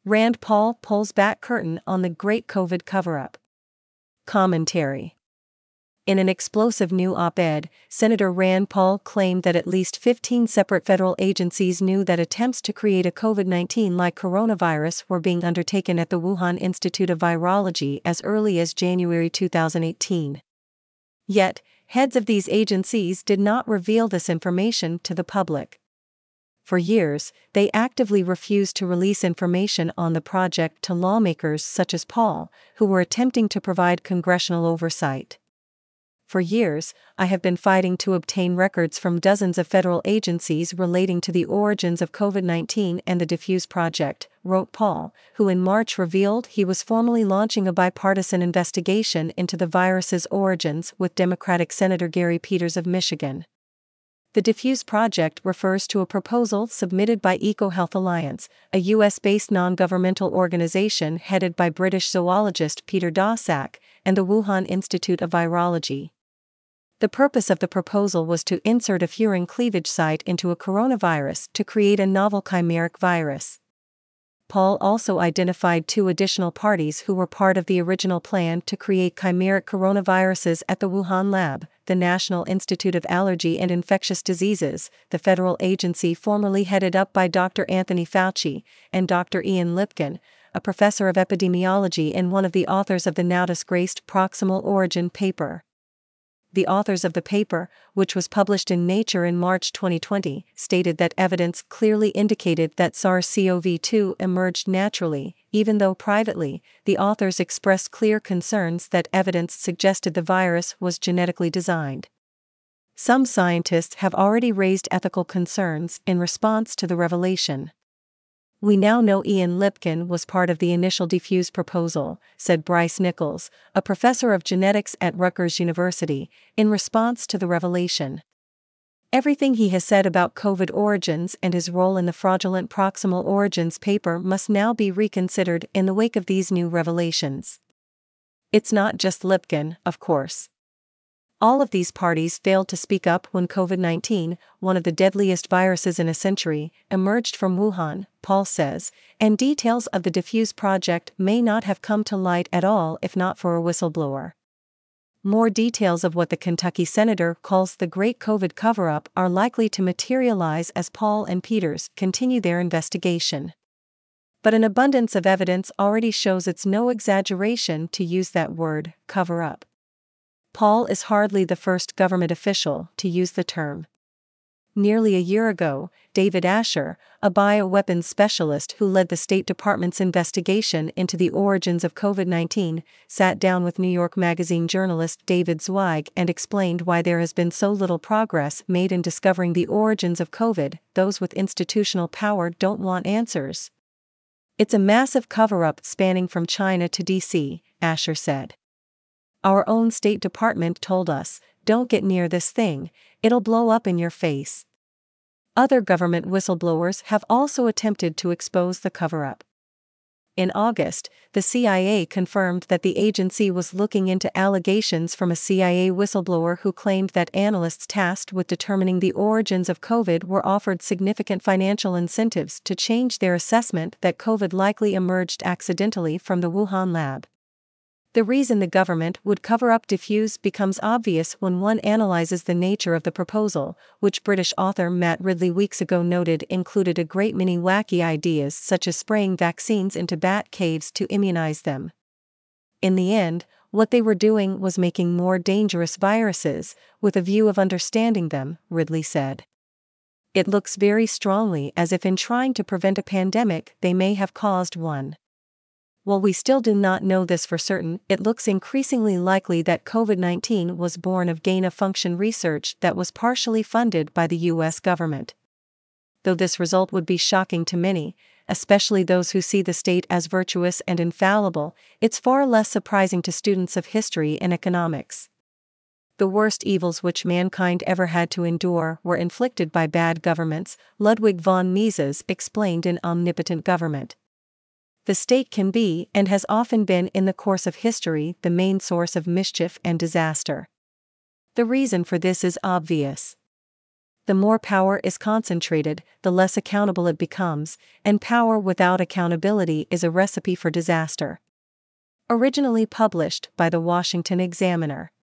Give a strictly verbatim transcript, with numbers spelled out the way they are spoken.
Rand Paul pulls back curtain on the Great COVID Cover-Up. Commentary. In an explosive new op-ed, Senator Rand Paul claimed that at least fifteen separate federal agencies knew that attempts to create a COVID nineteen-like coronavirus were being undertaken at the Wuhan Institute of Virology as early as January two thousand eighteen. Yet, heads of these agencies did not reveal this information to the public. For years, they actively refused to release information on the project to lawmakers such as Paul, who were attempting to provide congressional oversight. For years, I have been fighting to obtain records from dozens of federal agencies relating to the origins of COVID nineteen and the Diffuse Project, wrote Paul, who in March revealed he was formally launching a bipartisan investigation into the virus's origins with Democratic Senator Gary Peters of Michigan. The Diffuse Project refers to a proposal submitted by EcoHealth Alliance, a U S-based non-governmental organization headed by British zoologist Peter Daszak, and the Wuhan Institute of Virology. The purpose of the proposal was to insert a furin cleavage site into a coronavirus to create a novel chimeric virus. Paul also identified two additional parties who were part of the original plan to create chimeric coronaviruses at the Wuhan lab: the National Institute of Allergy and Infectious Diseases, the federal agency formerly headed up by Doctor Anthony Fauci, and Doctor Ian Lipkin, a professor of epidemiology and one of the authors of the now disgraced Proximal Origin paper. The authors of the paper, which was published in Nature in March twenty twenty, stated that evidence clearly indicated that SARS-C o V two emerged naturally, even though privately, the authors expressed clear concerns that evidence suggested the virus was genetically designed. Some scientists have already raised ethical concerns in response to the revelation. "We now know Ian Lipkin was part of the initial Diffuse proposal," said Bryce Nichols, a professor of genetics at Rutgers University, in response to the revelation. "Everything he has said about COVID origins and his role in the fraudulent Proximal Origins paper must now be reconsidered in the wake of these new revelations. It's not just Lipkin, of course. All of these parties failed to speak up when COVID nineteen, one of the deadliest viruses in a century, emerged from Wuhan," Paul says, and details of the Diffuse Project may not have come to light at all if not for a whistleblower. More details of what the Kentucky senator calls the Great COVID Cover-Up are likely to materialize as Paul and Peters continue their investigation. But an abundance of evidence already shows it's no exaggeration to use that word, cover-up. Paul is hardly the first government official to use the term. Nearly a year ago, David Asher, a bioweapons specialist who led the State Department's investigation into the origins of COVID nineteen, sat down with New York Magazine journalist David Zweig and explained why there has been so little progress made in discovering the origins of COVID. "Those with institutional power don't want answers. It's a massive cover-up spanning from China to D C, Asher said. "Our own State Department told us, don't get near this thing, it'll blow up in your face." Other government whistleblowers have also attempted to expose the cover-up. In August, the C I A confirmed that the agency was looking into allegations from a C I A whistleblower who claimed that analysts tasked with determining the origins of COVID were offered significant financial incentives to change their assessment that COVID likely emerged accidentally from the Wuhan lab. The reason the government would cover up Diffuse becomes obvious when one analyzes the nature of the proposal, which British author Matt Ridley weeks ago noted included a great many wacky ideas such as spraying vaccines into bat caves to immunize them. In the end, what they were doing was making more dangerous viruses, with a view of understanding them, Ridley said. "It looks very strongly as if in trying to prevent a pandemic they may have caused one. While we still do not know this for certain, it looks increasingly likely that COVID nineteen was born of gain-of-function research that was partially funded by the U S government. Though this result would be shocking to many, especially those who see the state as virtuous and infallible, it's far less surprising to students of history and economics. The worst evils which mankind ever had to endure were inflicted by bad governments," Ludwig von Mises explained in Omnipotent Government. The state can be, and has often been in the course of history, the main source of mischief and disaster. The reason for this is obvious. the more power is concentrated, the less accountable it becomes, and power without accountability is a recipe for disaster. Originally published by the Washington Examiner.